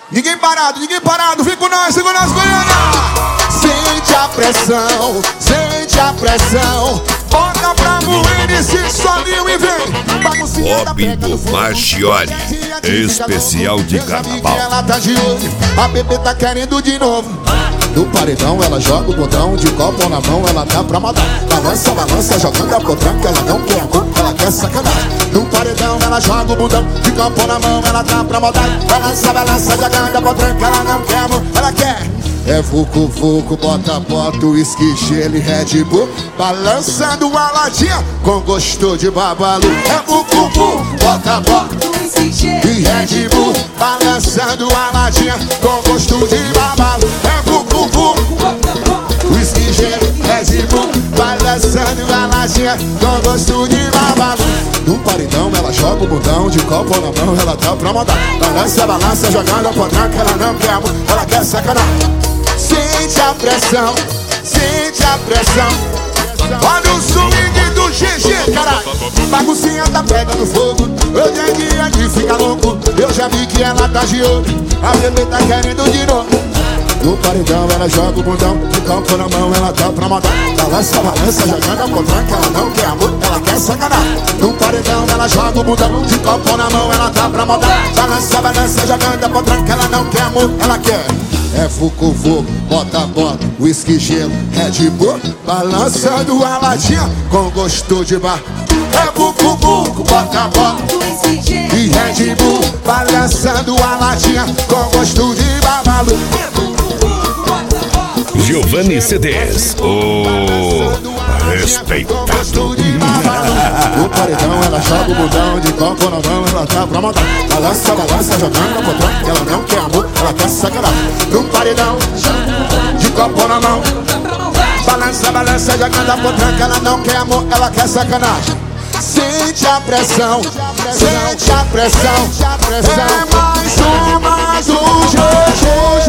Ninguém parado, vem com nós, Goiânia. Sente a pressão. Bota pra moer esse solinho e vem. Bob do Maggiore, especial de carnaval. Ela tá de olho, a bebê tá querendo de novo. No paredão ela joga o botão, de copo na mão ela dá pra matar. Balança, jogando a potranca, ela não quer amor, ela quer sacanagem. No paredão ela joga o botão, de copo na mão ela dá pra matar. Balança, jogando a potranca, ela não quer amor, ela quer. É vucu, bota, uísque, gelo e Red Bull. Balançando a latinha com gosto de babalu. É vucu, bota, uísque, gelo e Red Bull. Balançando a latinha com gosto de babalu. É vucu, uísque, gelo e Red Bull. Balançando a latinha com gosto de babalu. No paredão ela joga o botão, de copo na mão ela dá pra mandar. Balança, jogando a potranca, ela não quer amor, ela quer sacanagem. Sente a pressão. Olha o swing do GG, caralho. Baguncinha tá pegando fogo. Hoje é dia de ficar louco. Eu já vi que ela tá de olho, a bebê tá querendo de novo. No paredão ela joga o bundão, de copo na mão ela dá pra matar. Balança, jogando a potranca, ela não quer amor, ela quer sacanagem. No paredão ela joga o bundão, de copo na mão ela dá pra matar. Balança, jogando a potranca, ela não quer amor, ela quer. É vucu, bota, uísque, gelo, Red Bull. Balançando a latinha com gosto de bar. É vucu, bota, uísque, gelo e Red Bull. Balançando a latinha com gosto de babalu. Giovanni CDs, respeitado. No paredão ela joga o botão, de copo na mão ela dá pra matar. Balança, jogando a potranca, ela não quer amor, ela quer sacanagem. No paredão, de copo na mão. Balança, jogando a potranca, ela não quer amor, ela quer sacanagem. Sente a pressão. É mais um GG.